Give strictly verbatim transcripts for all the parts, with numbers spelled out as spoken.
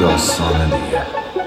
داستان دیگه.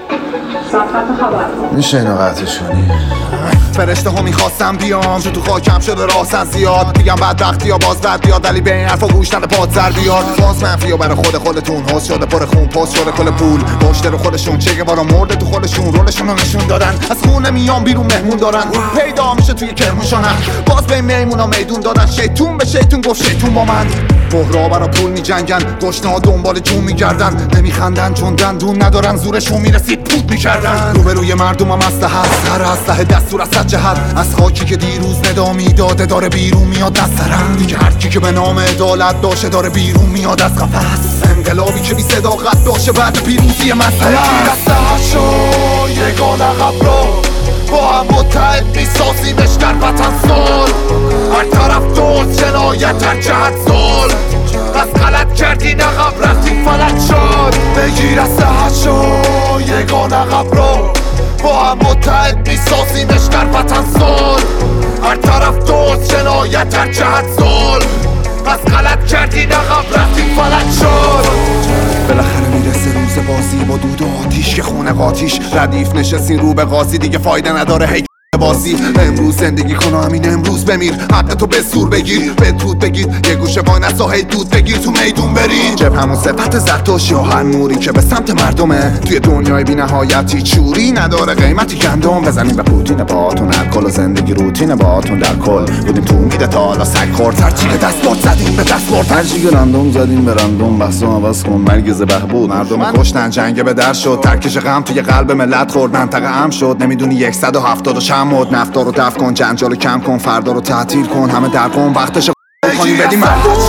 صفحت خبر میشه اینو قطعش کنی؟ فرشته ها میخواستم بیام چون تو خاکم شده راستن زیاد میگم بدبختی ها باز بد بیاد ولی به این حرفا گوش نده پاد سر بیاد باز منفی ها برای خود خودتون حس شده پر خون پست شده کل پول پشت رو خودشون چه بارا مرده تو خودشون رولشون رو نشون دادن از خونه میام بیرون مهمون دارن پیدا میشه توی کرمونشانم باز به میمونا میدون دادن شیطون به شیطون گفت شیطون با من بحرا برا پول میجنگن گشنه دنبال جون میگردن نمیخندن چون دندون ندارن زورشون میرسید پود میکردن روبروی مردم هم اسلحه سر اسلحه دستور از جهت از خاکی که دیروز ندامی داده داره بیرون میاد از سرم دیگه هرکی که به نام عدالت داشه داره بیرون میاد از قفس انقلابی که بی صداقت داشه بعد پیروزی مسئله دسته شو یگان عقب رو با هم متحد میسازیمش در وطن سال هر طرف دوست جنایت هر جهت سال از غلط کردین عقب رفتین فلک شد بگیر از سهت شو یگان عقب رو با هم متحد میسازیمش در وطن سال هر طرف دوست جنایت هر جهت سال از غلط کردین عقب رفتین فلک شد بالاخره میرسه روز بازی با دود و آتیش که خونه قاتیش ردیف نشستین رو به قاضی دیگه فایده نداره هی بازی امروز زندگی کن و همین امروز بمیر حق تو به زور بگیر به دود بگیر یه گوشه وای نسا هی دود بگیر تو میدون بری جب همون صفت زرتشت یا هر نوری که به سمت مردمه توی دنیای بی نهایتی چوری نداره قیمتی گندم بزنیم به پوتین باهاتون الکل و زندگی روتین باهاتون در کل بودیم تو میده تا حالا سگ خورد هرچی که دست برد زدیم به دست برد هرچی که رندوم زدیم به رندوم بحثو عوض کن مرگز بهبود مردم کشتن جنگ به در شد ترکش غم توی قلب ملت خورد منطقه ام شد نمیدونی صد و هفتاد و چند مد نفتا رو دفع کن جنجال رو کم کن فردا رو تعطیل کن همه در کن وقتش کنیم بدیم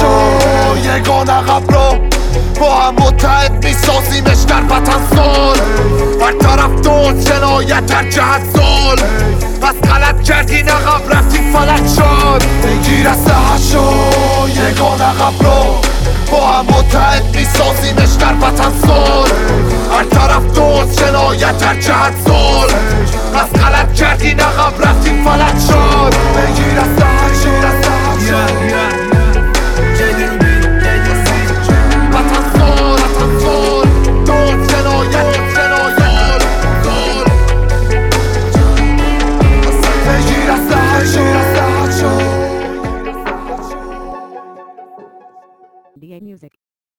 شو یگان عقب رو با هم متحد میسازیمش در وطن سال هر طرف دوست جنایت هر جهت سال پس غلط کردین عقب رفتین فلک شد بگیر از سهت شو یگان عقب رو